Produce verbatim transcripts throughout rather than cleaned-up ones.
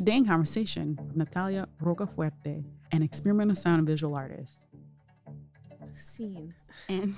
Today in conversation with Natalia Rocafuerte, an experimental sound and visual artist. Scene. And,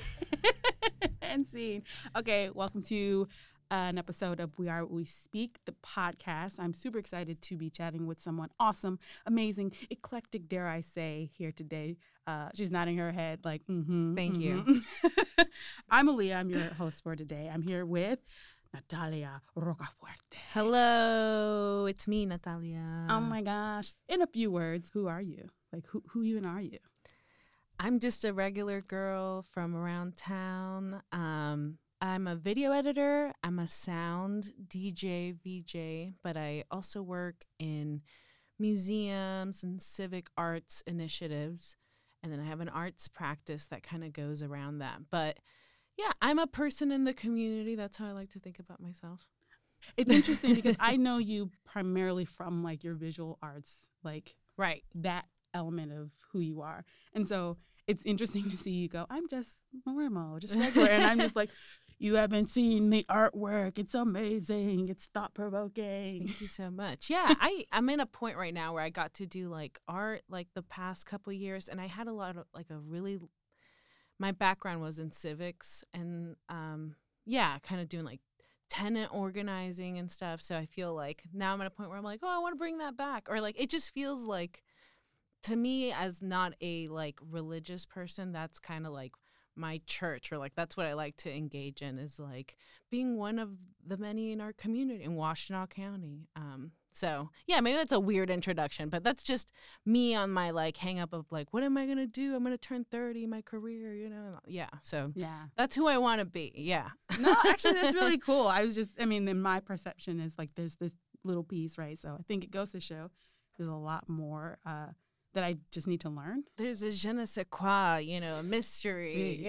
and scene. Okay, welcome to an episode of We Are What We Speak, the podcast. I'm super excited to be chatting with someone awesome, amazing, eclectic, dare I say, here today. Uh, she's nodding her head like, mm-hmm. Thank mm-hmm. you. I'm Aaliyah. I'm your host for today. I'm here with Natalia Rocafuerte. Hello, it's me, Natalia. Oh my gosh. In a few words, who are you? Like, who, who even are you? I'm just a regular girl from around town. Um, I'm a video editor. I'm a sound D J, V J, but I also work in museums and civic arts initiatives. And then I have an arts practice that kind of goes around that. But yeah, I'm a person in the community. That's how I like to think about myself. It's interesting because I know you primarily from like your visual arts, like right, that element of who you are. And so it's interesting to see you go, I'm just normal, just regular. And I'm just like, you haven't seen the artwork. It's amazing. It's thought-provoking. Thank you so much. Yeah, I, I'm in a point right now where I got to do like art like the past couple of years. And I had a lot of like a really, my background was in civics and um, yeah, kind of doing like tenant organizing and stuff. So I feel like now I'm at a point where I'm like, oh, I want to bring that back. Or like, it just feels like, to me as not a like religious person, that's kind of like my church, or like that's what I like to engage in, is like being one of the many in our community in Washtenaw County. Um, so yeah, maybe that's a weird introduction, but that's just me on my like hang up of like, what am I going to do? I'm going to turn thirty, my career, you know? Yeah. So yeah, that's who I want to be. Yeah. No, actually that's really cool. I was just, I mean, then my perception is like, there's this little piece, right? So I think it goes to show there's a lot more, uh, that I just need to learn. There's a je ne sais quoi, you know, a mystery.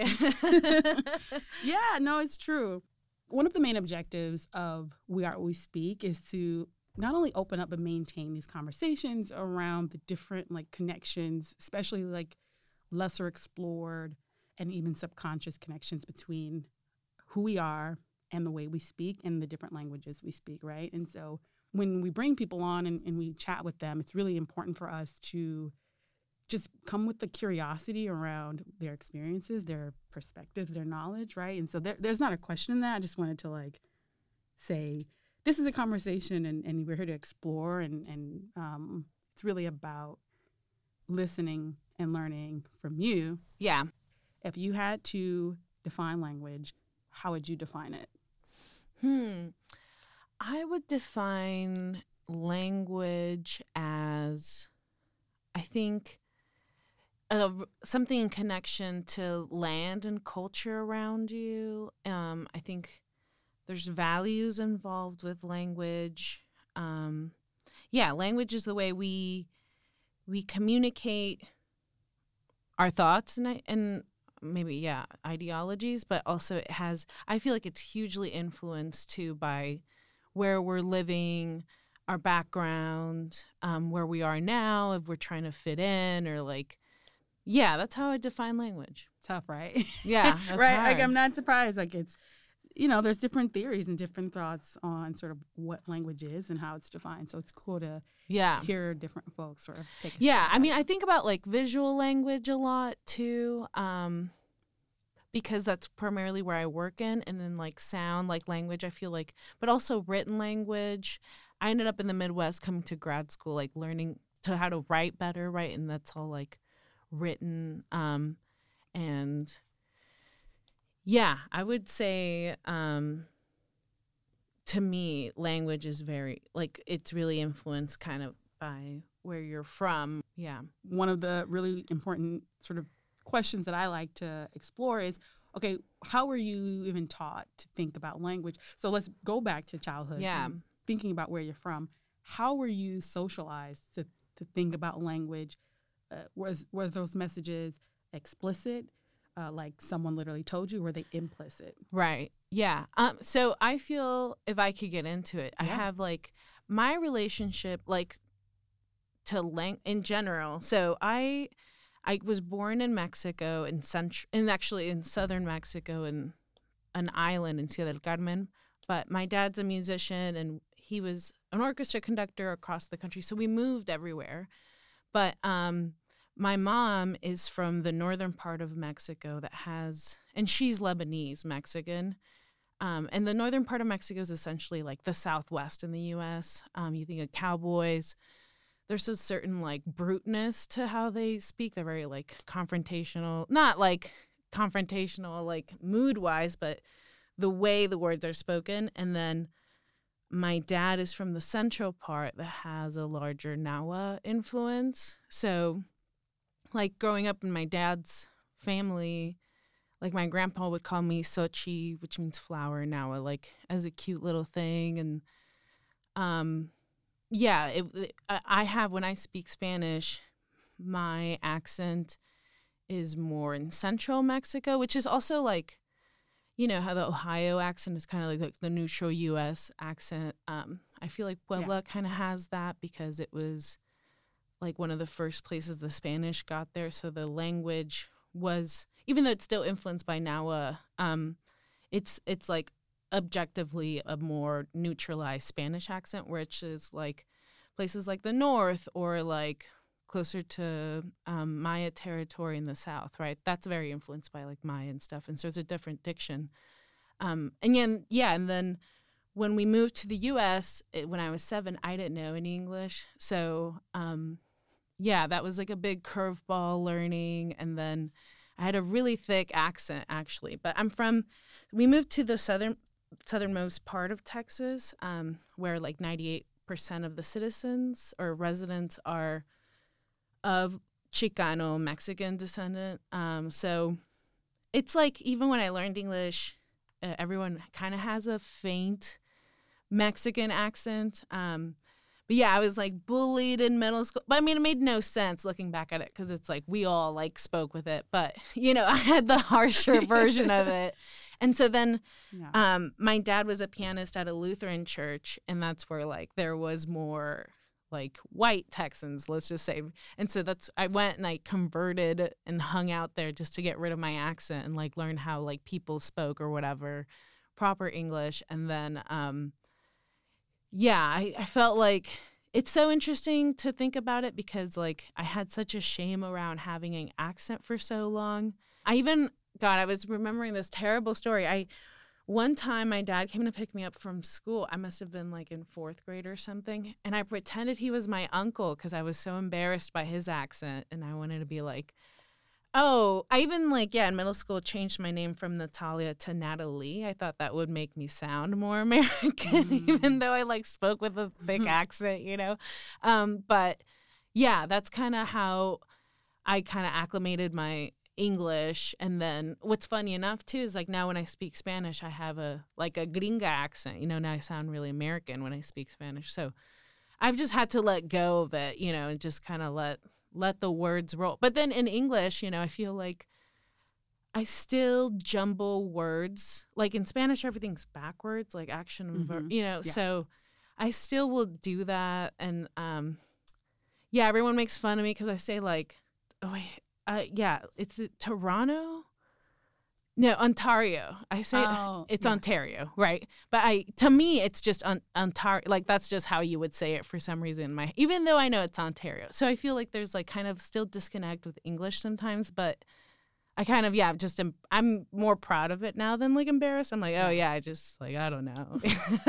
Yeah, no, it's true. One of the main objectives of We Are What We Speak is to not only open up but maintain these conversations around the different like connections, especially like lesser explored and even subconscious connections between who we are and the way we speak and the different languages we speak, right? And so when we bring people on and, and we chat with them, it's really important for us to just come with the curiosity around their experiences, their perspectives, their knowledge, right? And so there, there's not a question in that. I just wanted to like say, this is a conversation and, and we're here to explore, and, and um, it's really about listening and learning from you. Yeah. If you had to define language, how would you define it? Hmm. I would define language as, I think, uh, something in connection to land and culture around you. Um, I think there's values involved with language. Um, yeah, language is the way we we communicate our thoughts and and maybe, yeah, ideologies, but also it has, I feel like it's hugely influenced too by where we're living, our background, um, where we are now, if we're trying to fit in, or like, yeah, that's how I define language. Tough, right? Yeah, that's right. hard. Like, I'm not surprised. Like, it's, you know, there's different theories and different thoughts on sort of what language is and how it's defined. So it's cool to yeah. hear different folks sort of take. Yeah, I mean, I think about like visual language a lot too. Um, because that's primarily where I work in, and then like sound, like language, I feel like, but also written language. I ended up in the Midwest coming to grad school, like learning to how to write better, right? And that's all like written. Um, and yeah, I would say um, to me, language is very, like, it's really influenced kind of by where you're from. Yeah. One of the really important sort of questions that I like to explore is, okay, how were you even taught to think about language? So let's go back to childhood. Yeah. Thinking about where you're from. How were you socialized to, to think about language? Uh, was were those messages explicit, uh, like someone literally told you, or were they implicit? Right. Yeah. Um. So I feel, if I could get into it, I Yeah. have like my relationship, like, to lang- in general. So I I was born in Mexico, in cent- and actually in southern Mexico, in an island in Ciudad del Carmen. But my dad's a musician, and he was an orchestra conductor across the country. So we moved everywhere. But um, my mom is from the northern part of Mexico that has, and she's Lebanese Mexican. Um, and the northern part of Mexico is essentially like the Southwest in the U S. Um, you think of cowboys. There's a certain like bruteness to how they speak. They're very like confrontational, not like confrontational like mood wise, but the way the words are spoken. And then my dad is from the central part that has a larger Nahua influence. So like growing up in my dad's family, like my grandpa would call me Xochi, which means flower in Nahua, like as a cute little thing. And um, yeah, it, it, I have, when I speak Spanish, my accent is more in central Mexico, which is also like, you know, how the Ohio accent is kind of like the, the neutral U S accent. Um, I feel like Puebla yeah. kind of has that because it was like one of the first places the Spanish got there. So the language was, even though it's still influenced by Nahua, um, it's it's like objectively a more neutralized Spanish accent, which is like places like the North or like closer to um, Maya territory in the South, right? That's very influenced by like Maya and stuff. And so it's a different diction. Um, and yeah, yeah, and then when we moved to the U S, it, when I was seven, I didn't know any English. So um, yeah, that was like a big curveball learning. And then I had a really thick accent actually, but I'm from, we moved to the southern, southernmost part of Texas um, where like ninety-eight percent of the citizens or residents are of Chicano Mexican descendant. Um, so it's like, even when I learned English, uh, everyone kind of has a faint Mexican accent. Um, but yeah, I was like bullied in middle school. But I mean, it made no sense looking back at it because it's like we all like spoke with it. But, you know, I had the harsher version of it. And so then yeah. um, my dad was a pianist at a Lutheran church. And that's where like there was more like white Texans, let's just say. And so that's, I went and I converted and hung out there just to get rid of my accent and like learn how like people spoke or whatever, proper English. And then, um, yeah, I, I felt like it's so interesting to think about it because like I had such a shame around having an accent for so long. I even, God, I was remembering this terrible story. I, One time my dad came to pick me up from school. I must have been like in fourth grade or something. And I pretended he was my uncle because I was so embarrassed by his accent. And I wanted to be like, oh, I even like, yeah, in middle school changed my name from Natalia to Natalie. I thought that would make me sound more American, mm. even though I like spoke with a thick accent, you know? Um, but yeah, that's kind of how I kind of acclimated my English. And then what's funny enough too is like now when I speak Spanish, I have a like a gringa accent. You know, now I sound really American when I speak Spanish. So I've just had to let go of it, you know, and just kind of let let the words roll. But then in English, you know, I feel like I still jumble words. Like in Spanish, everything's backwards, like action and mm-hmm. verb, you know. Yeah. So I still will do that. And um, yeah, everyone makes fun of me because I say like, oh wait. Uh, yeah, it's Toronto. No, Ontario. I say oh, it's yeah. Ontario, right? But I, to me, it's just on, Ontario. Like that's just how you would say it for some reason. My, even though I know it's Ontario, so I feel like there's like kind of still disconnect with English sometimes. But I kind of yeah, just am, I'm more proud of it now than like embarrassed. I'm like, oh yeah, I just like I don't know.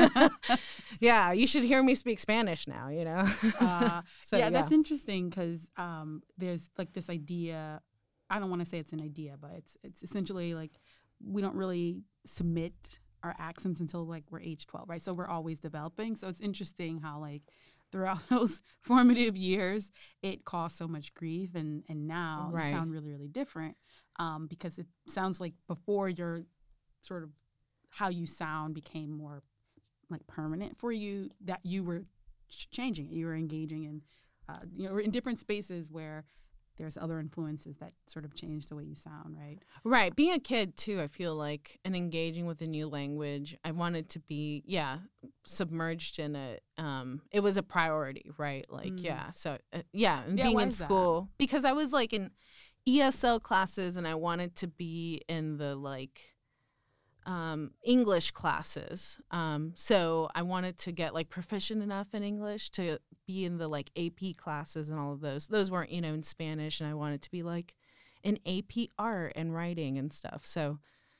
Yeah, you should hear me speak Spanish now. You know. uh, so, yeah, yeah, that's interesting because um, there's like this idea. I don't want to say it's an idea, but it's it's essentially like we don't really submit our accents until like we're age twelve, right? So we're always developing. So it's interesting how like throughout those formative years, it caused so much grief, and and now right. you sound really really different um, because it sounds like before your sort of how you sound became more like permanent for you, that you were ch- changing it, you were engaging in uh, you know in different spaces where there's other influences that sort of change the way you sound, right? Right. Being a kid, too, I feel like, and engaging with a new language, I wanted to be, yeah, submerged in it. Um, it was a priority, right? Like, mm. yeah. So, uh, yeah, and yeah, being in that? school. Because I was, like, in E S L classes, and I wanted to be in the, like, um, English classes. Um, so I wanted to get like proficient enough in English to be in the like A P classes and all of those. Those weren't, you know, in Spanish, and I wanted to be like in A P art and writing and stuff. So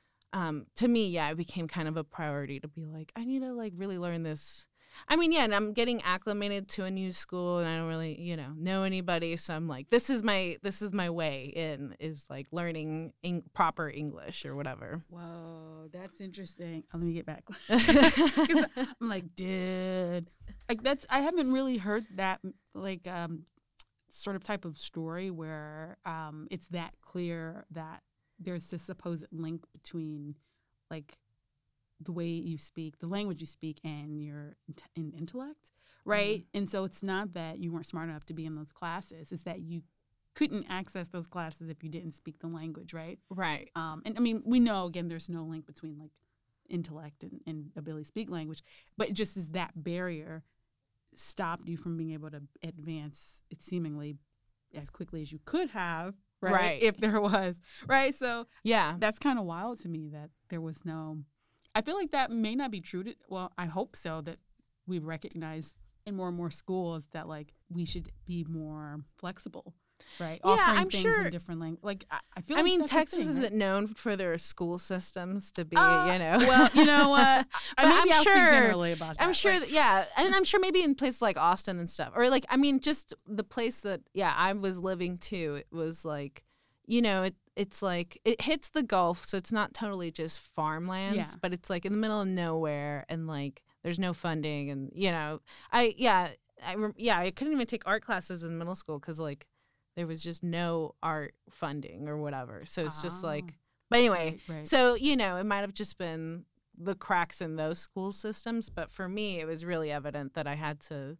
um, to me, yeah, it became kind of a priority to be like, I need to like really learn this. I mean, yeah, and I'm getting acclimated to a new school, and I don't really, you know, know anybody. So I'm like, this is my this is my way in, is like learning eng- proper English or whatever. Whoa, that's interesting. Oh, let me get back. 'Cause I'm like, dude, like that's I haven't really heard that like um sort of type of story where um it's that clear that there's this supposed link between like the way you speak, the language you speak, and your int- in intellect, right? Mm-hmm. And so it's not that you weren't smart enough to be in those classes; it's that you couldn't access those classes if you didn't speak the language, right? Right. Um, and I mean, we know again, there's no link between like intellect and, and ability to speak language, but it just is that barrier stopped you from being able to advance it seemingly as quickly as you could have, right? Right. If there was, right? So yeah, that's kind of wild to me that there was no. I feel like that may not be true to, well, I hope so, that we recognize in more and more schools that like we should be more flexible, right? Yeah, Offering I'm things sure. in different languages. Like I, I feel. I like mean, that's a Texas thing, isn't right? known for their school systems to be, Uh, you know. Well, you know what? I But maybe I'm I'll sure- speak generally about that. I'm sure, Like, that, yeah, and I'm sure maybe in places like Austin and stuff, or like, I mean, just the place that, yeah, I was living too. It was like, you know, it it's like it hits the Gulf, so it's not totally just farmlands, Yeah. but it's like in the middle of nowhere, and like there's no funding, and you know, I yeah, I rem- yeah, I couldn't even take art classes in middle school because like there was just no art funding or whatever. So it's just Oh. like, but anyway, right, right. so you know, it might have just been the cracks in those school systems, but for me, it was really evident that I had to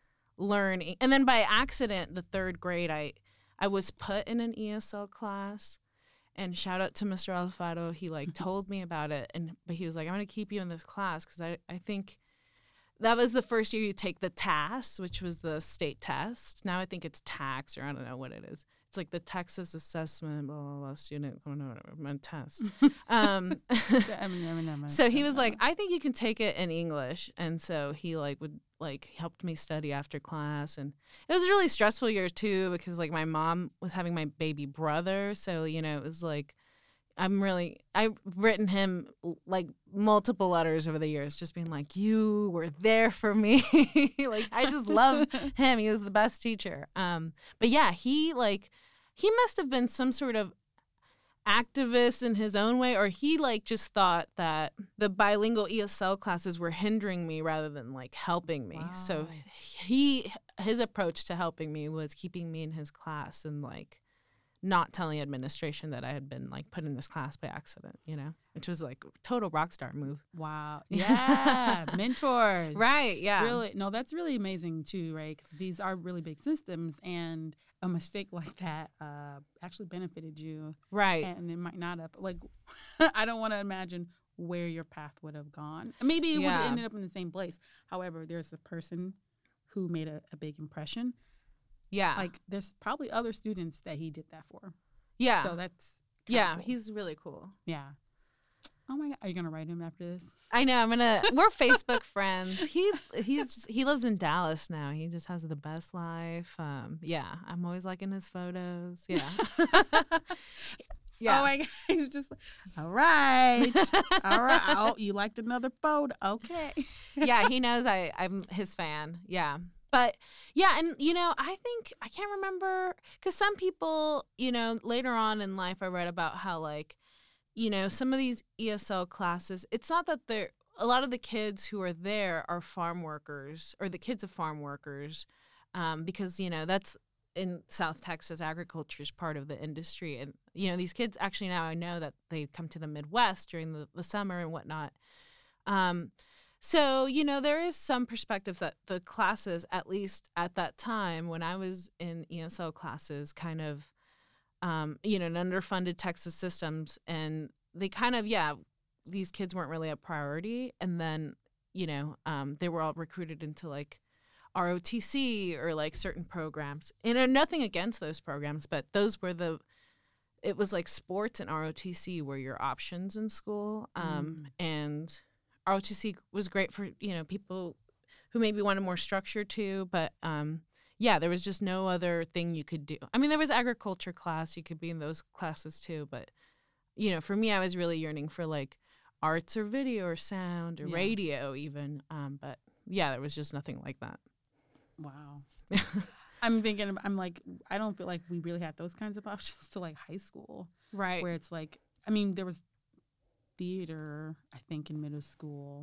learn. E- And then by accident, the third grade, I I was put in an E S L class, and shout out to Mister Alfaro. He like told me about it, and but he was like, I'm gonna keep you in this class because I I think that was the first year you take the T A S, which was the state test. Now I think it's tax, or I don't know what it is. It's like the Texas Assessment, blah, blah, blah, student, oh, no, no, test. Um, I mean, I mean, I mean, so he was like, I think you can take it in English. And so he like would like helped me study after class. And it was a really stressful year too, because like my mom was having my baby brother. So, you know, it was like, I'm really, I've written him like multiple letters over the years, just being like, you were there for me. Like, I just loved him. He was the best teacher. Um, but yeah, he like, he must have been some sort of activist in his own way, or he like just thought that the bilingual E S L classes were hindering me rather than like helping me. Wow. So he, his approach to helping me was keeping me in his class and like, not telling administration that I had been like put in this class by accident, you know, which was like total rock star move. Wow. Yeah. Mentors. Right. Yeah. Really. No, that's really amazing too, right? Because these are really big systems, and a mistake like that uh, actually benefited you. Right. And it might not have. Like, I don't want to imagine where your path would have gone. Maybe it would Yeah. have ended up in the same place. However, there's a person who made a, a big impression. Yeah. Like, there's probably other students that he did that for. yeah. So that's kinda yeah. cool. He's really cool. Yeah. Oh my God. Are you going to write him after this? I know. I'm gonna. We're Facebook friends. He he's just, he lives in Dallas now. He just has the best life. Um. Yeah. I'm always liking his photos. Yeah. Yeah. Oh my God. He's just like, all right. All right. Oh, you liked another photo. Okay. Yeah. He knows I I'm his fan. Yeah. But yeah, and you know, I think I can't remember because some people, you know, later on in life, I read about how like, you know, some of these E S L classes, it's not that they're a lot of the kids who are there are farm workers or the kids of farm workers, um, because you know that's in South Texas, agriculture is part of the industry, and you know these kids actually now I know that they come to the Midwest during the, the summer and whatnot. Um, So, you know, there is some perspective that the classes, at least at that time when I was in E S L classes, kind of, um, you know, an underfunded Texas systems. And they kind of, yeah, these kids weren't really a priority. And then, you know, um, they were all recruited into like R O T C or like certain programs. And uh, nothing against those programs, but those were the it was like sports and R O T C were your options in school. Um, Mm. And R O T C was great for, you know, people who maybe wanted more structure too. But um, yeah, there was just no other thing you could do. I mean, there was agriculture class. You could be in those classes too. But, you know, for me, I was really yearning for like arts or video or sound or Yeah. radio even. Um, but yeah, there was just nothing like that. Wow. I'm thinking, I'm like, I don't feel like we really had those kinds of options to like high school, Right. where it's like, I mean, there was theater, I think, in middle school.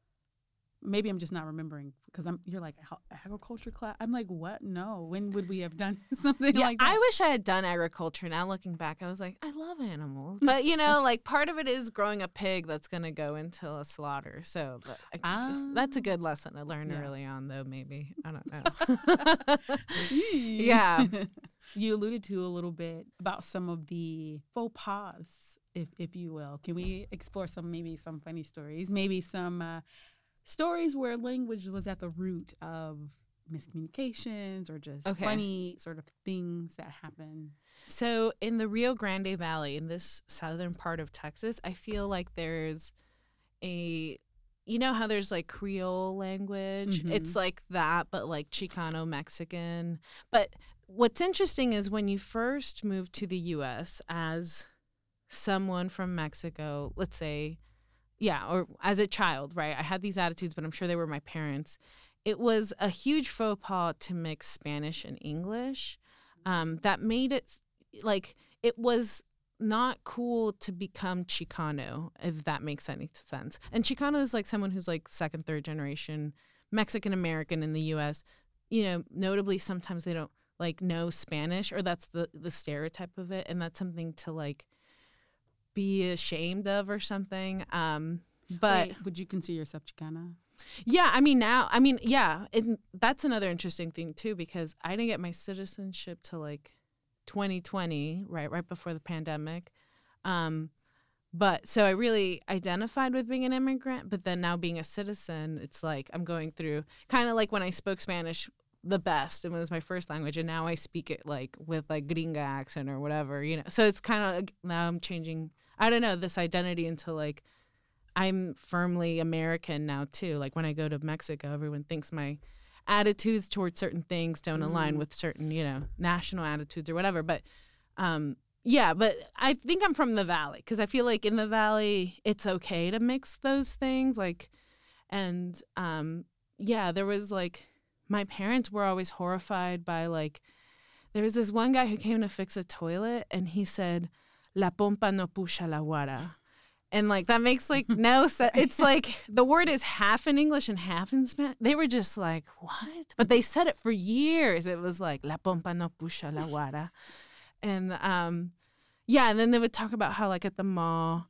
Maybe I'm just not remembering because I'm. You're like agriculture class. I'm like, what? No. When would we have done something Yeah, like that? I wish I had done agriculture. Now looking back, I was like, I love animals, but you know, like part of it is growing a pig that's gonna go into a slaughter. So but I, Ah. that's a good lesson to learn Yeah. early on, though. Maybe I don't know. Yeah. You alluded to a little bit about some of the faux pas, if if you will. Can we explore some maybe some funny stories, maybe some uh, stories where language was at the root of miscommunications or just Okay. funny sort of things that happen? So in the Rio Grande Valley, in this southern part of Texas, I feel like there's a, you know how there's like Creole language? Mhm. It's like that, but like Chicano Mexican. But what's interesting is when you first move to the U S as someone from Mexico, let's say, yeah, or as a child, right? I had these attitudes, but I'm sure they were my parents. It was a huge faux pas to mix Spanish and English. Um, that made it like it was not cool to become Chicano, if that makes any sense. And Chicano is like someone who's like second, third generation Mexican American in the U S. You know, notably, sometimes they don't like know Spanish, or that's the the stereotype of it, and that's something to like be ashamed of or something. Um, but Wait, would you consider yourself Chicana? yeah, I mean now, I mean yeah, it, that's another interesting thing too, because I didn't get my citizenship till like twenty twenty, right, right before the pandemic. Um, but so I really identified with being an immigrant, but then now being a citizen, it's like I'm going through kind of like when I spoke Spanish the best and it was my first language, and now I speak it like with like gringa accent or whatever, you know. So it's kind of now I'm changing, I don't know, this identity into like I'm firmly American now too. Like when I go to Mexico, everyone thinks my attitudes towards certain things don't Mhm. align with certain, you know, national attitudes or whatever. But um, yeah, but I think I'm from the Valley because I feel like in the Valley it's okay to mix those things. Like, and um, yeah, there was like my parents were always horrified by like there was this one guy who came to fix a toilet and he said, "La pompa no puxa la guara." And like that makes like no sense. It's like the word is half in English and half in Spanish. They were just like, what? But they said it for years. It was like la pompa no puxa la guara. And um, yeah, and then they would talk about how like at the mall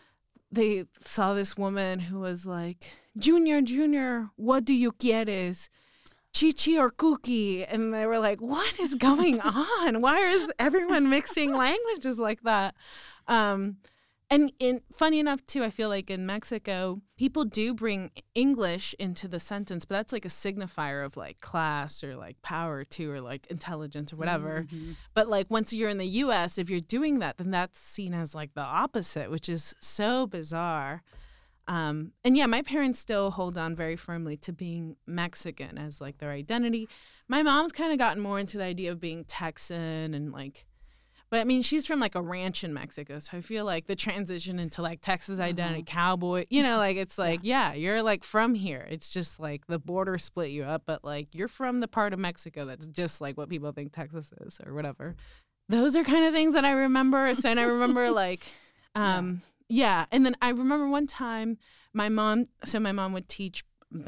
they saw this woman who was like, Junior, Junior, what do you quieres? Chichi or cookie? And they were like, what is going on? Why is everyone mixing languages like that? Um, And in, funny enough, too, I feel like in Mexico, people do bring English into the sentence, but that's like a signifier of like class or like power, too, or like intelligence or whatever. Mhm. But like once you're in the U S, if you're doing that, then that's seen as like the opposite, which is so bizarre. Um, and yeah, my parents still hold on very firmly to being Mexican as like their identity. My mom's kind of gotten more into the idea of being Texan and like, but I mean, she's from like a ranch in Mexico. So I feel like the transition into like Texas identity, Uh-huh. cowboy, you know, like it's like, yeah. you're like from here. It's just like the border split you up, but like you're from the part of Mexico that's just like what people think Texas is or whatever. Those are kind of things that I remember. So, and I remember like, um, yeah. And then I remember one time my mom, so my mom would teach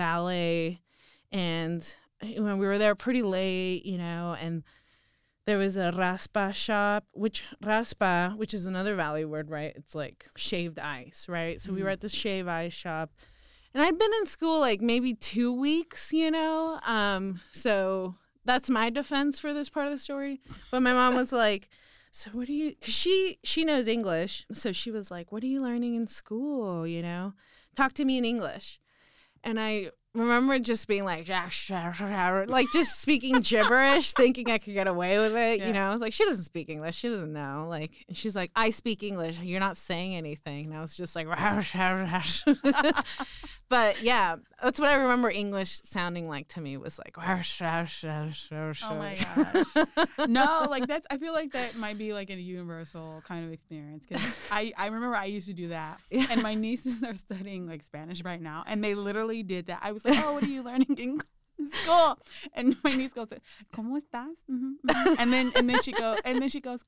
ballet and when we were there pretty late, you know, and there was a raspa shop, which raspa, which is another Valley word, right? It's like shaved ice, right? So we were at this shave ice shop, and I'd been in school like maybe two weeks, you know? Um, so that's my defense for this part of the story. But my mom was like, so what do you, cause she, she knows English. So she was like, what are you learning in school? You know, talk to me in English. And I remember just being like, like just speaking gibberish, thinking I could get away with it. Yeah. You know, I was like, she doesn't speak English. She doesn't know. Like, she's like, I speak English. You're not saying anything. And I was just like, but yeah, that's what I remember English sounding like to me was like, oh my gosh. No, like that's, I feel like that might be like a universal kind of experience. Cause I, I remember I used to do that. Yeah. And my nieces are studying like Spanish right now. And they literally did that. I was like, oh, what are you learning in school? And my niece goes, ¿Cómo estás? Mm-hmm, mm-hmm. And then and then she goes and then she goes,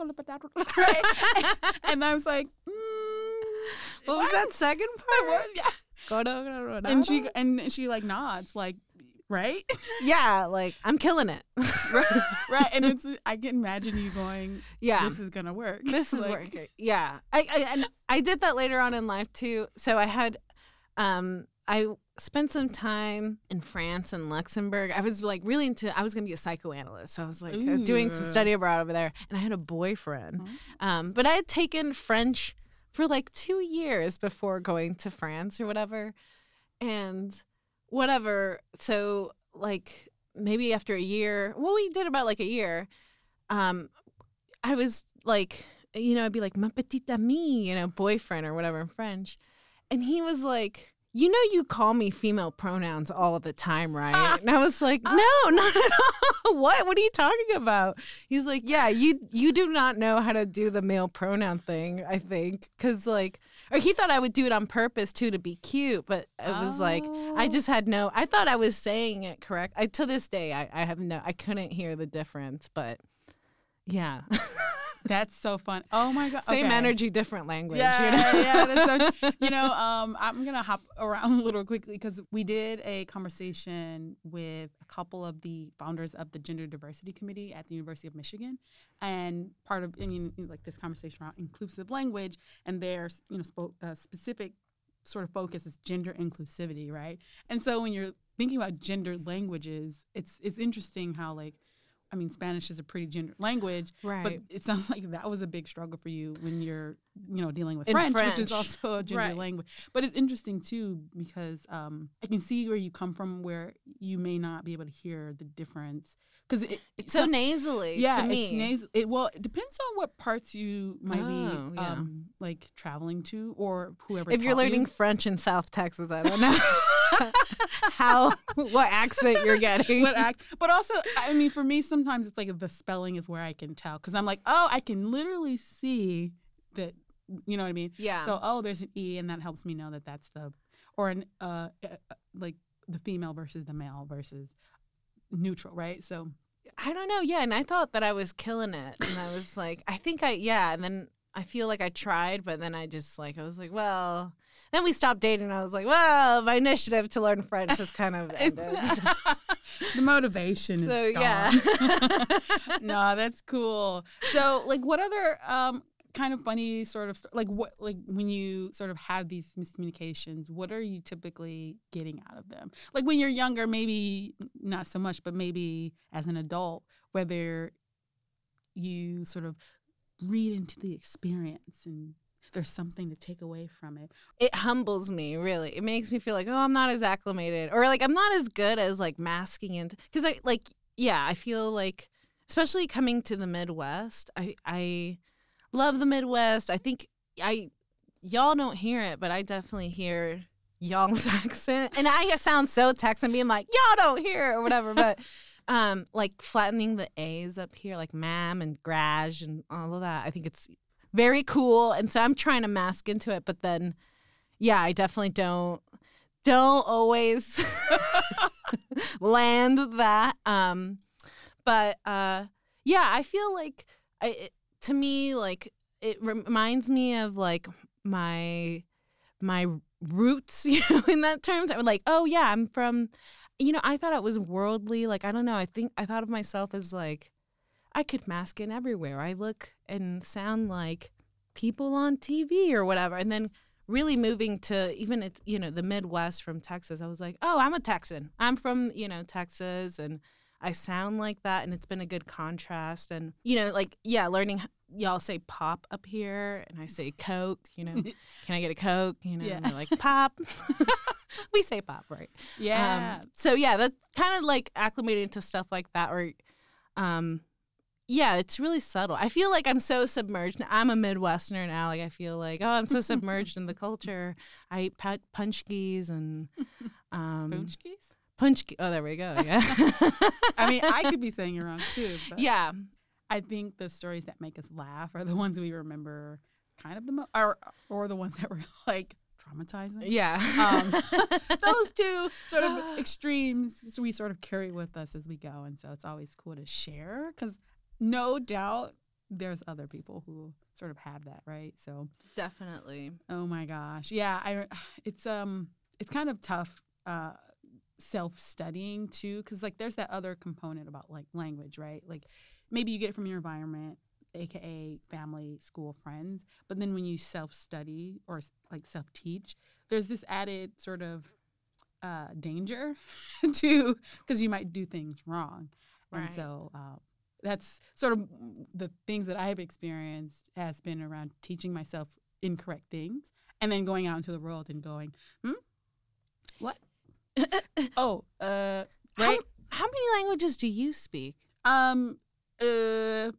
right? And, and I was like, mm, what was that second part? What? Yeah. And she and she like nods, like, right? Yeah, like I'm killing it. right, right. And it's I can imagine you going, yeah, this is gonna work. This is like, working. Yeah, I, I and I did that later on in life too. So I had, um, I spent some time in France and Luxembourg. I was like really into, I was going to be a psychoanalyst. So I was like Ooh. doing some study abroad over there, and I had a boyfriend. Oh. Um, but I had taken French for like two years before going to France or whatever. And whatever. So like maybe after a year, well, we did about like a year. Um, I was like, you know, I'd be like, ma petite amie, you know, boyfriend or whatever in French. And he was like, you know, you call me female pronouns all the time, right? Ah, and I was like, no, ah. not at all. What? What are you talking about? He's like, yeah, you you do not know how to do the male pronoun thing, I think. Because, like, or he thought I would do it on purpose, too, to be cute. But it was oh. like, I just had no, I thought I was saying it correct. I, to this day, I, I have no, I couldn't hear the difference. But, yeah. That's so fun. Oh my God. Same okay. energy, different language. Yeah, you know? yeah. That's so, you know, um, I'm going to hop around a little quickly because we did a conversation with a couple of the founders of the Gender Diversity Committee at the University of Michigan. And part of, I mean, like this conversation around inclusive language and their, you know, spo- uh, specific sort of focus is gender inclusivity, right? And so when you're thinking about gendered languages, it's it's interesting how like, I mean, Spanish is a pretty gendered language, right? But it sounds like that was a big struggle for you when you're, you know, dealing with In French, French, which is also a gendered right. language. But it's interesting too because um, I can see where you come from, where you may not be able to hear the difference because it, it's so, so nasally. Yeah, to me. it's nasal. It, well, it depends on what parts you might oh, be yeah. um, like traveling to or whoever. If you're learning you. French in South Texas, I don't know. How what accent you're getting, what act, but also I mean for me sometimes it's like the spelling is where I can tell because I'm like, oh, I can literally see that, you know what I mean? Yeah. So oh, there's an E, and that helps me know that that's the or an uh, uh like the female versus the male versus neutral, right? So I don't know. Yeah, and I thought that I was killing it, and I was like, I think I yeah, and then I feel like I tried, but then I just like I was like, well. Then we stopped dating, and I was like, well, my initiative to learn French has kind of ended. The motivation so, is gone. Yeah. No, that's cool. So, like, what other um, kind of funny sort of, like, what, like, when you sort of have these miscommunications, what are you typically getting out of them? Like, when you're younger, maybe not so much, but maybe as an adult, whether you sort of read into the experience and there's something to take away from it. It humbles me, really. It makes me feel like, oh, I'm not as acclimated, or like I'm not as good as like masking into, because I like, yeah, I feel like, especially coming to the Midwest, I I love the Midwest. I think I y'all don't hear it, but I definitely hear y'all's accent, and I sound so Texan, being like, y'all don't hear it or whatever, but. Um, like flattening the A's up here, like ma'am and graj and all of that. I think it's very cool, and so I'm trying to mask into it. But then, yeah, I definitely don't don't always land that. Um, but uh, yeah, I feel like I, it, to me, like it reminds me of like my my roots, you know, in that terms. I was like, oh yeah, I'm from. You know, I thought it was worldly. Like, I don't know. I think I thought of myself as like, I could mask in everywhere. I look and sound like people on T V or whatever. And then really moving to even, at, you know, the Midwest from Texas, I was like, oh, I'm a Texan. I'm from, you know, Texas. And I sound like that, and it's been a good contrast. And, you know, like, yeah, learning, y'all say pop up here, and I say Coke, you know, can I get a Coke? You know, Yeah. and they're like, pop. We say pop, right? Yeah. Um, so, yeah, that kind of like acclimating to stuff like that, or, um, yeah, it's really subtle. I feel like I'm so submerged. I'm a Midwesterner now. Like, I feel like, oh, I'm so submerged in the culture. I eat pu- punchkis and um, Punchkis? punchki. Oh, there we go. Yeah. I mean, I could be saying it wrong too. But Yeah. I think the stories that make us laugh are the ones we remember kind of the most, or, or the ones that were like traumatizing. Yeah. Um, those two sort of extremes so we sort of carry with us as we go. And so it's always cool to share because no doubt there's other people who sort of have that, right? So Definitely. oh my gosh. Yeah, I it's um it's kind of tough uh self-studying too cuz like there's that other component about like language, right? Like maybe you get it from your environment, aka family, school, friends, but then when you self-study or like self-teach, there's this added sort of uh danger to cuz you might do things wrong. Right. And so uh that's sort of the things that I've experienced has been around teaching myself incorrect things and then going out into the world and going, hmm? What? oh, uh, right. How, how many languages do you speak? Um, uh,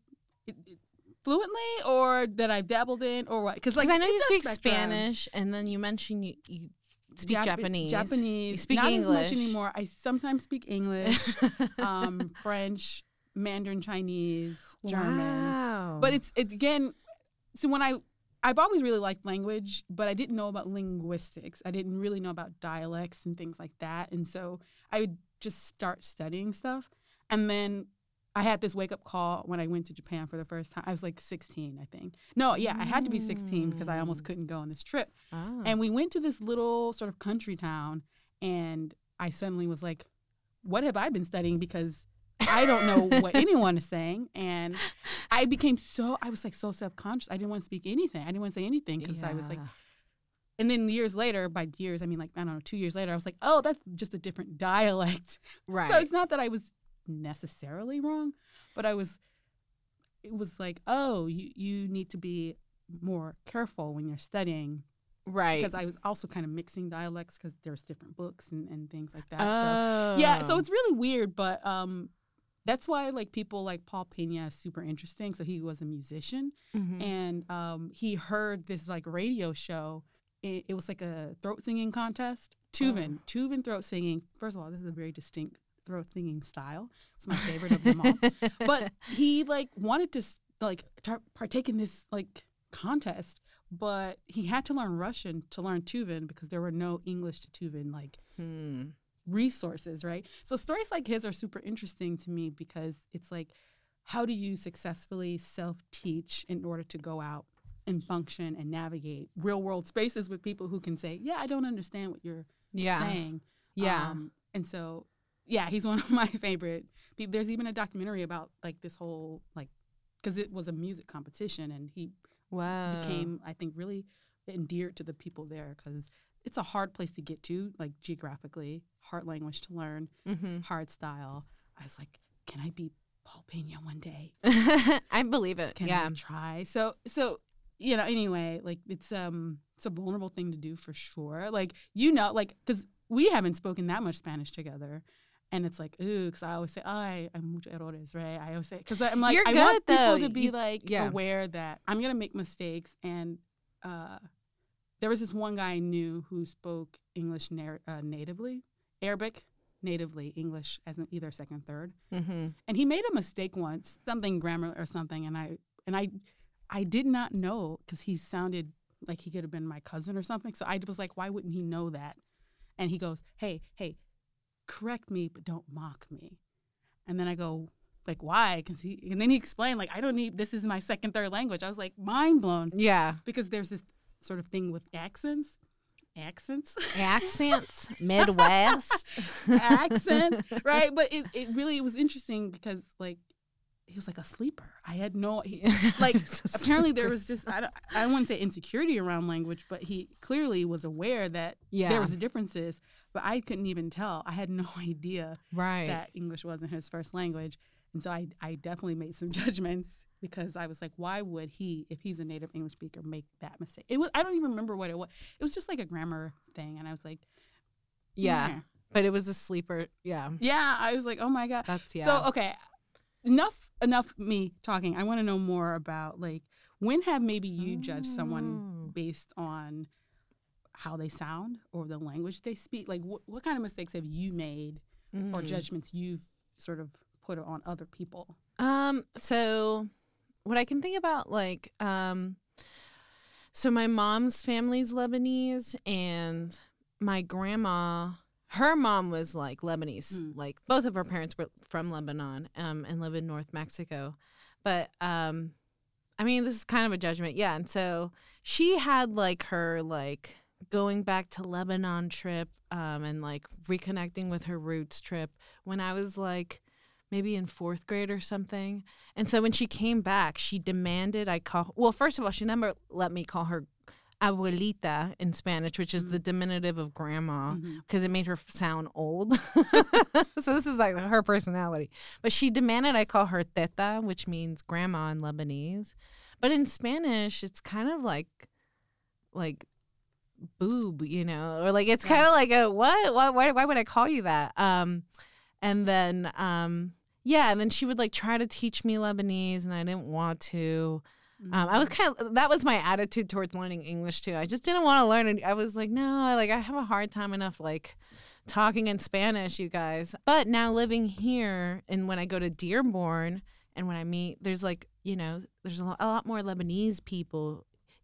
fluently or that I've dabbled in or what? Because like I know it you does speak spectrum. Spanish and then you mentioned you, you speak Jap- Japanese. Japanese. You speak Not English. as much anymore. I sometimes speak English, um, French, Mandarin Chinese, German. Wow. But it's it's again. So when I I've always really liked language, but I didn't know about linguistics. I didn't really know about dialects and things like that. And so I would just start studying stuff, and then I had this wake up call when I went to Japan for the first time. I was like sixteen, I think. No, yeah, I had to be sixteen because I almost couldn't go on this trip. Oh. And we went to this little sort of country town, and I suddenly was like, what have I been studying? Because I don't know what anyone is saying. And I became so, I was like so self-conscious. I didn't want to speak anything. I didn't want to say anything because yeah. I was like, and then years later, by years, I mean like, I don't know, two years later, I was like, oh, that's just a different dialect. Right. So it's not that I was necessarily wrong, but I was, it was like, oh, you, you need to be more careful when you're studying. Right. Because I was also kind of mixing dialects because there's different books and, and things like that. Oh. So yeah, so it's really weird, but um, that's why like people like Paul Pena is super interesting. So he was a musician, Mm-hmm. and um, he heard this like radio show. It, it was like a throat singing contest. Tubin, Oh. Tubin throat singing. First of all, this is a very distinct throat singing style. It's my favorite of them all. But he like wanted to like tar- partake in this like contest. But he had to learn Russian to learn Tuvin because there were no English to Tuvin like Hmm. resources, right? So stories like his are super interesting to me because it's like, how do you successfully self-teach in order to go out and function and navigate real-world spaces with people who can say, yeah, I don't understand what you're Yeah. saying. Yeah. Um, and so, yeah, he's one of my favorite people. There's even a documentary about like this whole, like, because it was a music competition and he Wow. became, I think, really endeared to the people there because it's a hard place to get to, like geographically, hard language to learn, Mm-hmm. hard style. I was like, can I be Paul Pena one day? I believe it. Can yeah. I try? So, so you know, anyway, like it's um, it's a vulnerable thing to do for sure. Like you know, like because we haven't spoken that much Spanish together. And it's like, ooh, because I always say, ay, hay muchos errores, right? I always say, because I'm like, You're I good, want people though. to be You- like yeah. aware that I'm going to make mistakes. And uh, there was this one guy I knew who spoke English na- uh, natively, Arabic natively, English as an either second, third. Mm-hmm. And he made a mistake once, something grammar or something. And I, and I, I did not know because he sounded like he could have been my cousin or something. So I was like, why wouldn't he know that? And he goes, hey, hey, correct me, but don't mock me. And then I go, like, why? Because he, and then he explained, like, I don't need, this is my second, third language. I was like, mind blown. Yeah. Because there's this sort of thing with accents. Accents? Accents. Midwest. Accents, right? But it, it really it was interesting because, like, he was like a sleeper. I had no, he, like, apparently there was just, I don't, I wouldn't say insecurity around language, but he clearly was aware that Yeah. there was differences, but I couldn't even tell. I had no idea Right. that English wasn't his first language. And so I, I definitely made some judgments because I was like, why would he, if he's a native English speaker, make that mistake? It was, I don't even remember what it was. It was just like a grammar thing. And I was like, Yeah. yeah. But it was a sleeper. Yeah. Yeah, I was like, oh my God. That's, yeah. So, okay, enough, enough me talking. I want to know more about, like, when have maybe you judged someone Mm. based on how they sound or the language they speak? Like, wh- what kind of mistakes have you made or Mm. judgments you've sort of put on other people? Um, so what I can think about, like, um, so my mom's family's Lebanese, and my grandma, her mom was like Lebanese. Mm. Like both of her parents were from Lebanon, um, and live in North Mexico. But um, I mean, this is kind of a judgment, yeah. And so she had like her like going back to Lebanon trip, um, and like reconnecting with her roots trip when I was like maybe in fourth grade or something. And so when she came back, she demanded I call, well, first of all, she never let me call her abuelita in Spanish, which is Mm. the diminutive of grandma, Mhm. because it made her sound old. So this is like her personality. But she demanded I call her teta, which means grandma in Lebanese. But in Spanish, it's kind of like, like, boob, you know, or like it's Yeah. kind of like a what? Why, why? Why would I call you that? Um, and then um, yeah, and then she would like try to teach me Lebanese, and I didn't want to. Um, I was kind of, that was my attitude towards learning English too. I just didn't want to learn it. I was like, no, I, like I have a hard time enough like talking in Spanish, you guys. But now living here, and when I go to Dearborn, and when I meet, there's like, you know, there's a lot, a lot more Lebanese people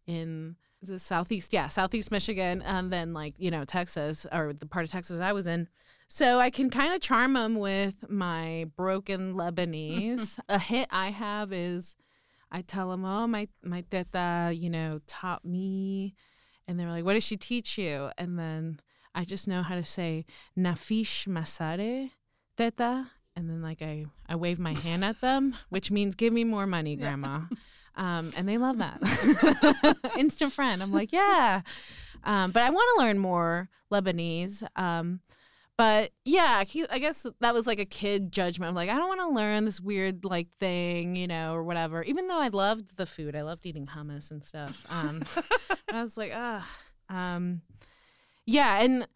in is it Southeast, yeah, Southeast Michigan, and then like, you know, Texas, or the part of Texas I was in. So I can kind of charm them with my broken Lebanese. A hit I have is I tell them, oh, my, my teta, you know, taught me. And they're like, what did she teach you? And then I just know how to say, nafish masare, teta. And then like I, I wave my hand at them, which means give me more money, grandma. Um, and they love that. Instant friend. I'm like, yeah. Um, but I want to learn more Lebanese. Um, but yeah, he, I guess that was like a kid judgment. I'm like, I don't want to learn this weird like thing, you know, or whatever. Even though I loved the food, I loved eating hummus and stuff. Um, I was like, ah, um, yeah. And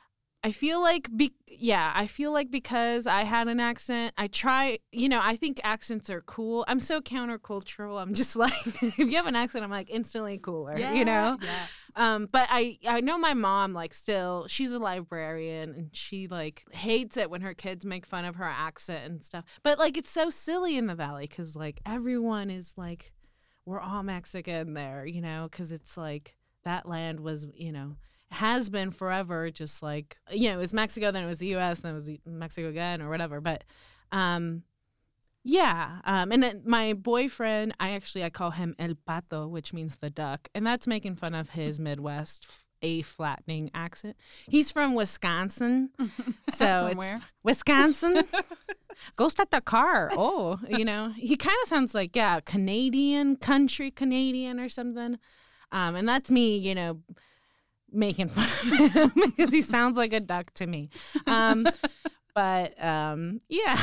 I feel like, be- yeah, I feel like because I had an accent, I try, you know, I think accents are cool. I'm so countercultural. I'm just like, if you have an accent, I'm like instantly cooler, Yeah, you know? yeah. Um, but I, I know my mom, like, still, she's a librarian, and she, like, hates it when her kids make fun of her accent and stuff. But, like, it's so silly in the Valley because, like, everyone is, like, we're all Mexican there, you know, because it's, like, that land was, you know, has been forever just, like, you know, it was Mexico, then it was the U S, then it was Mexico again or whatever. But, um... yeah, um, and then my boyfriend, I actually, I call him El Pato, which means the duck, and that's making fun of his Midwest A-flattening accent. He's from Wisconsin, so From it's where? Wisconsin. Go start the car. Oh, you know, he kind of sounds like, yeah, Canadian, country Canadian or something, um, and that's me, you know, making fun of him because he sounds like a duck to me. Um, But, um, yeah.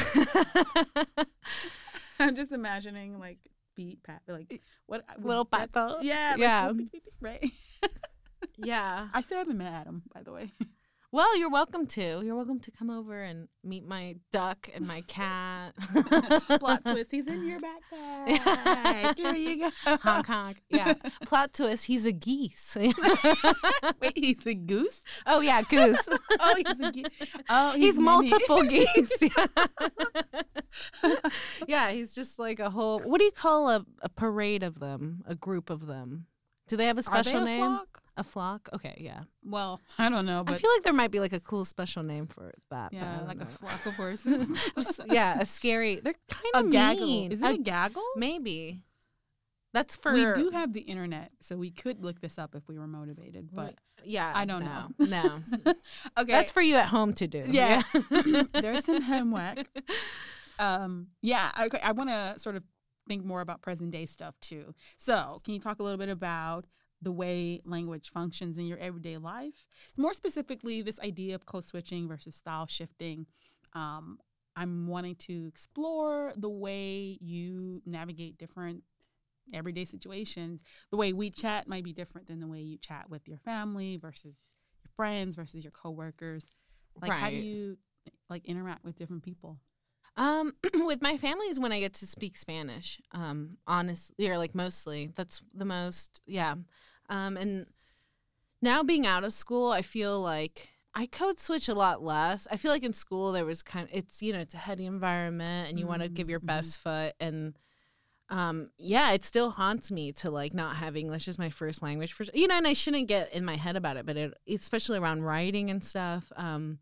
I'm just imagining like beat pat like what Little that's- pato. Yeah, like, Yeah. beep, beep, beep, right. Yeah. I still haven't met Adam, by the way. Well, you're welcome to. You're welcome to come over and meet my duck and my cat. Plot twist, he's in your backpack. Here you go. Honk, honk. Yeah. Plot twist, he's a geese. Wait, he's a goose? Oh, yeah, goose. Oh, he's a geese. Oh, He's, he's, many. multiple geese. Yeah. Yeah, he's just like a whole, what do you call a, a parade of them? A group of them? Do they have a Are special they a name? flock? A flock? Okay, yeah. Well, I don't know, but I feel like there might be like a cool special name for that. but I yeah, don't like know. a flock of horses. Yeah, a scary. They're kind A of gaggle. mean. Is it a, gaggle? Maybe. That's for. We do have the internet, so we could look this up if we were motivated, but Yeah. I don't no, know. No. okay. That's for you at home to do. Yeah. There's some homework. Um, yeah, okay, I want to sort of think more about present day stuff too. So, can you talk a little bit about the way language functions in your everyday life? More specifically, this idea of code switching versus style shifting. Um, I'm wanting to explore the way you navigate different everyday situations. The way we chat might be different than the way you chat with your family versus your friends versus your coworkers. Like, how do Right. you like interact with different people? Um, with my family is when I get to speak Spanish. Um, honestly, or like mostly, that's the most. Yeah. Um, and now being out of school, I feel like I code switch a lot less. I feel like in school there was kind of it's you know it's a heady environment and you want to give your Mm-hmm. best foot and um yeah it still haunts me to like not have English as my first language for you know and I shouldn't get in my head about it, but it especially around writing and stuff. Um,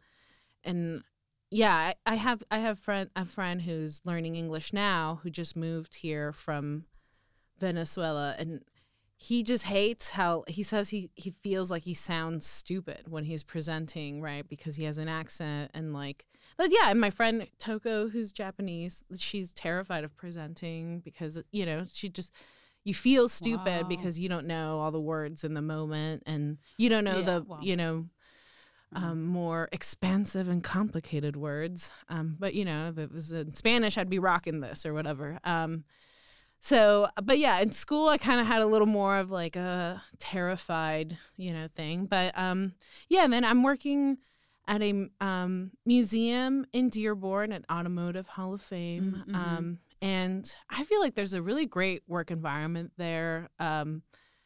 and yeah, I, I have I have friend a friend who's learning English now who just moved here from Venezuela, and he just hates how he says he he feels like he sounds stupid when he's presenting, right? Because he has an accent and like but yeah, and my friend Toko, who's Japanese, she's terrified of presenting because you know, she just you feel stupid Wow. because you don't know all the words in the moment and you don't know Yeah, the well, you know mm. um, more expansive and complicated words. Um, but you know, if it was in Spanish, I'd be rocking this or whatever. Um, so, but yeah, in school, I kind of had a little more of like a terrified, you know, thing. But um, yeah, and then I'm working at a um, museum in Dearborn at Automotive Hall of Fame. Mm-hmm. Um, and I feel like there's a really great work environment there. Um,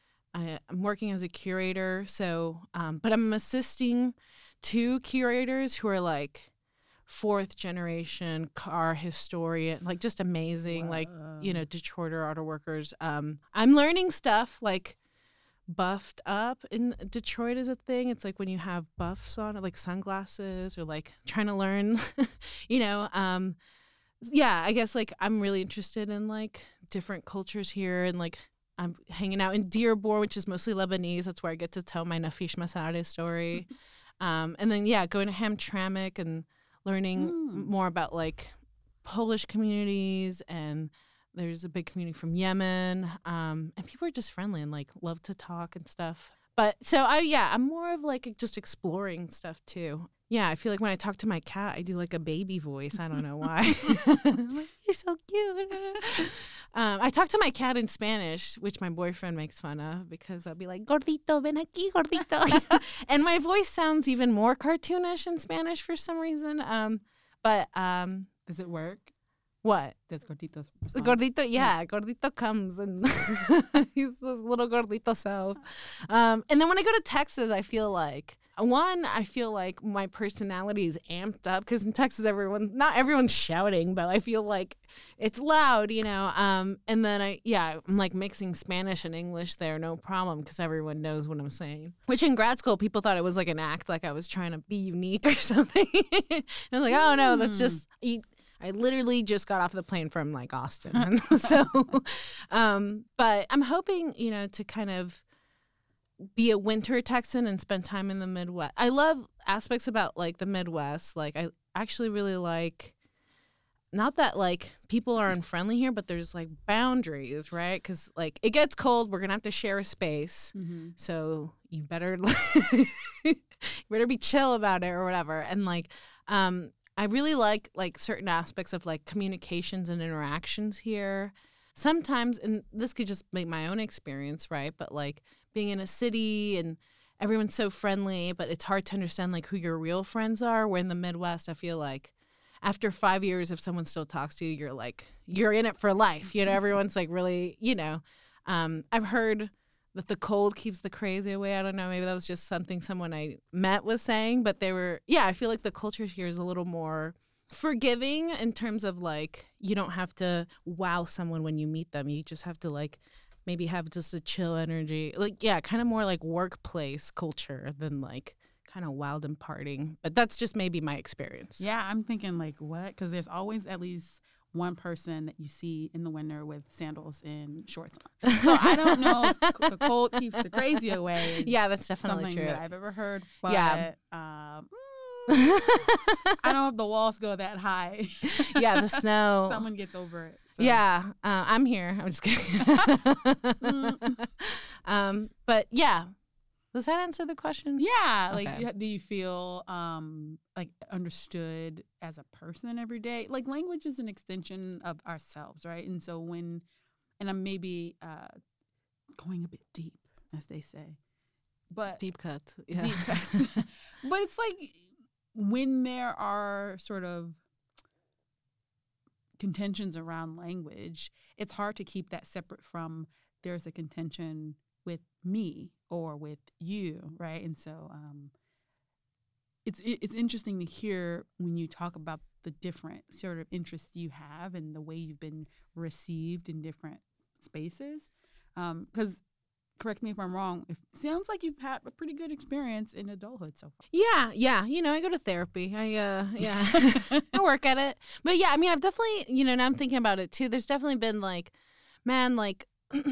I, I'm working as a curator, so um, but I'm assisting two curators who are like fourth generation car historian, like just amazing, like you know, Detroiter auto workers. Um, I'm learning stuff like buffed up in Detroit is a thing. It's like when you have buffs on, like sunglasses, or like trying to learn, you know. Um, yeah, I guess like I'm really interested in like different cultures here and like. I'm hanging out in Dearborn, which is mostly Lebanese. That's where I get to tell my Nafish Masare story. um, and then, yeah, going to Hamtramck and learning Mm. more about, like, Polish communities. And there's a big community from Yemen. Um, and people are just friendly and, like, love to talk and stuff. But so, I yeah, I'm more of, like, just exploring stuff, too. Yeah, I feel like when I talk to my cat, I do, like, a baby voice. I don't know why. I'm like, he's so cute. Um, I talk to my cat in Spanish, which my boyfriend makes fun of because I'll be like, gordito, ven aquí, gordito. And my voice sounds even more cartoonish in Spanish for some reason. Um, but um, Does it work? what? Does Gordito's The respond? gordito, yeah, gordito comes and he's this little gordito self. Um, and then when I go to Texas, I feel like one, I feel like my personality is amped up because in Texas, everyone, not everyone's shouting, but I feel like it's loud, you know. Um, and then I, yeah, I'm like mixing Spanish and English there, no problem, because everyone knows what I'm saying. Which in grad school, people thought it was like an act, like I was trying to be unique or something. And I was like, oh no, that's just. You, I literally just got off the plane from like Austin. And so, um, but I'm hoping, you know, to kind of be a winter Texan and spend time in the Midwest. I love aspects about like the Midwest. Like I actually really like, not that like people are unfriendly here, but there's like boundaries, right? Because like it gets cold, we're gonna have to share a space. Mm-hmm. So you better, you better be chill about it or whatever. And like, um, I really like like certain aspects of like communications and interactions here. Sometimes, and this could just be my own experience, right? But like being in a city and everyone's so friendly, but it's hard to understand like who your real friends are. Where in the Midwest, I feel like after five years, if someone still talks to you, you're like, you're in it for life. You know, everyone's like really, you know, um, I've heard that the cold keeps the crazy away. I don't know. Maybe that was just something someone I met was saying, but they were, yeah, I feel like the culture here is a little more forgiving in terms of like, you don't have to wow someone when you meet them. You just have to like, maybe have just a chill energy. Like, yeah, kind of more like workplace culture than like kind of wild and partying. But that's just maybe my experience. Yeah, I'm thinking like what? Because there's always at least one person that you see in the winter with sandals and shorts on. So I don't know if the cold keeps the crazy away. Yeah, that's definitely something true. that I've ever heard. But, Yeah. um, mm, I don't know if the walls go that high. Yeah, the snow. Someone gets over it. So. Yeah, uh, I'm here. I'm just kidding. um, but yeah, does that answer the question? Yeah, like Okay. do you feel um like understood as a person every day? Like language is an extension of ourselves, right? And so when, and I'm maybe uh, going a bit deep, as they say, but Deep cuts. Yeah. deep cuts. But it's like when there are sort of contentions around language, it's hard to keep that separate from there's a contention with me or with you, right? And so um, it's it's interesting to hear when you talk about the different sort of interests you have and the way you've been received in different spaces. Because um, correct me if I'm wrong, it sounds like you've had a pretty good experience in adulthood so far. Yeah, yeah. You know, I go to therapy. I, uh, yeah, I work at it. But yeah, I mean, I've definitely, you know, now I'm thinking about it too. There's definitely been like, man, like,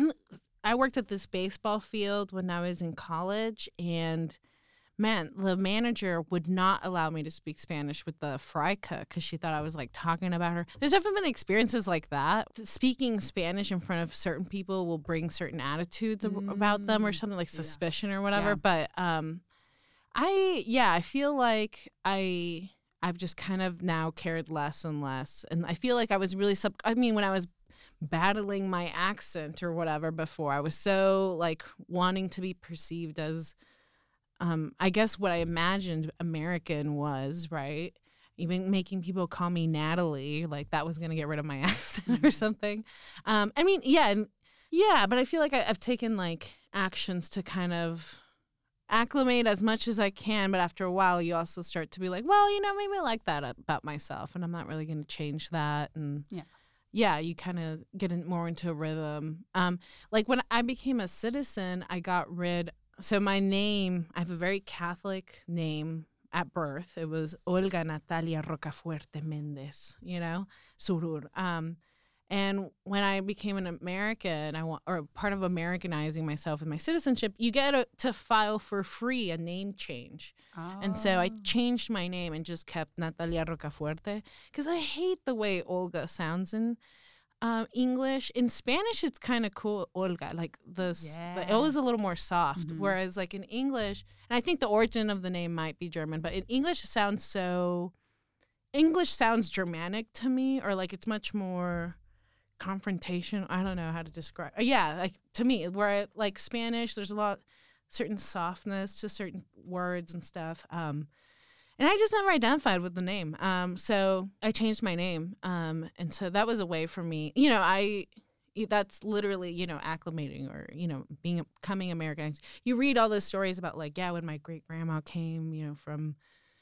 I worked at this baseball field when I was in college, and man, the manager would not allow me to speak Spanish with the fry cook because she thought I was like talking about her. There's definitely been experiences like that. Speaking Spanish in front of certain people will bring certain attitudes ab- about them or something like suspicion or whatever. Yeah. But um, I, yeah, I feel like I, I've just kind of now cared less and less. And I feel like I was really, sub- I mean, when I was battling my accent or whatever before, I was so like wanting to be perceived as, Um, I guess what I imagined American was, right? Even making people call me Natalie, like that was going to get rid of my accent or something. Um, I mean, yeah, and yeah, but I feel like I, I've taken like actions to kind of acclimate as much as I can. But after a while, you also start to be like, well, you know, maybe I like that about myself, and I'm not really going to change that. And Yeah. yeah, you kind of get in more into a rhythm. Um, like when I became a citizen, I got rid. So my name, I have a very Catholic name at birth. It was Olga Natalia Rocafuerte Mendez, you know, Surur. Um, and when I became an American, I want, or part of Americanizing myself in my citizenship, you get a, to file for free a name change. Oh. And so I changed my name and just kept Natalia Rocafuerte because I hate the way Olga sounds in Um, English. In Spanish, it's kind of cool, Olga. Like the, Yeah. the O is a little more soft, Mhm. whereas like in English, and I think the origin of the name might be German, but in English, it sounds so. English sounds Germanic to me, or like it's much more confrontation. I don't know how to describe. Yeah, like to me, where like Spanish, there's a lot certain softness to certain words and stuff. Um, And I just never identified with the name. Um, so I changed my name. Um, and so that was a way for me, you know, I, that's literally, you know, acclimating or, you know, being, becoming Americanized. You read all those stories about like, yeah, when my great grandma came, you know, from,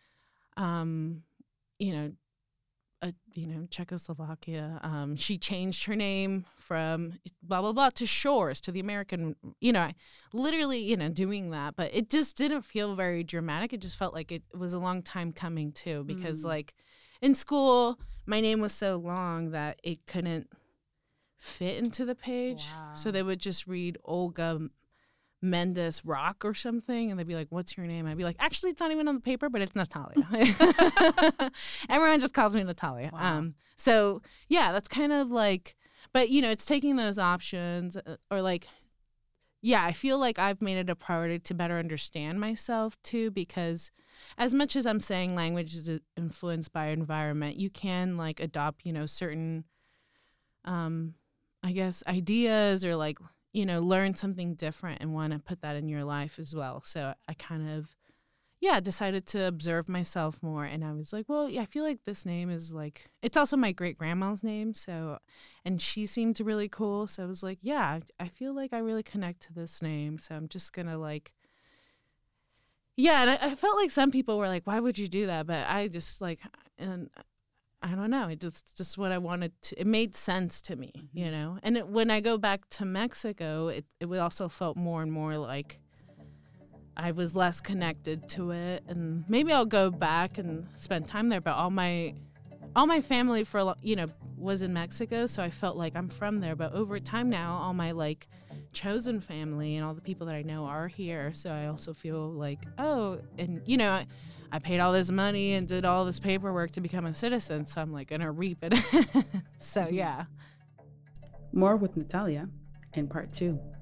um, you know, uh, you know, Czechoslovakia. Um, she changed her name from blah, blah, blah to Shores, to the American, you know, I, literally, you know, doing that. But it just didn't feel very dramatic. It just felt like it was a long time coming, too, because, Mm. like, in school, my name was so long that it couldn't fit into the page. Wow. So they would just read Olga Mendes Rock or something, and they'd be like, what's your name? I'd be like, actually, it's not even on the paper, but it's Natalia. Everyone just calls me Natalia. Wow. Um, so, yeah, that's kind of like, but, you know, it's taking those options uh, or like, yeah, I feel like I've made it a priority to better understand myself, too, because as much as I'm saying language is influenced by environment, you can, like, adopt, you know, certain, um, I guess, ideas or, like, you know, learn something different and want to put that in your life as well. So I kind of, yeah, decided to observe myself more. And I was like, well, yeah, I feel like this name is like, it's also my great grandma's name. So, and she seemed really cool. So I was like, yeah, I feel like I really connect to this name. So I'm just going to like, yeah. And I, I felt like some people were like, why would you do that? But I just like, and I don't know. It just just what I wanted to. It made sense to me, Mm-hmm. you know. And it, when I go back to Mexico, it it also felt more and more like I was less connected to it. And maybe I'll go back and spend time there. But all my all my family for a lo- you know was in Mexico, so I felt like I'm from there. But over time now, all my like chosen family and all the people that I know are here. So I also feel like, oh, and you know, I, I paid all this money and did all this paperwork to become a citizen, so I'm like gonna reap it. So yeah. More with Natalia in part two.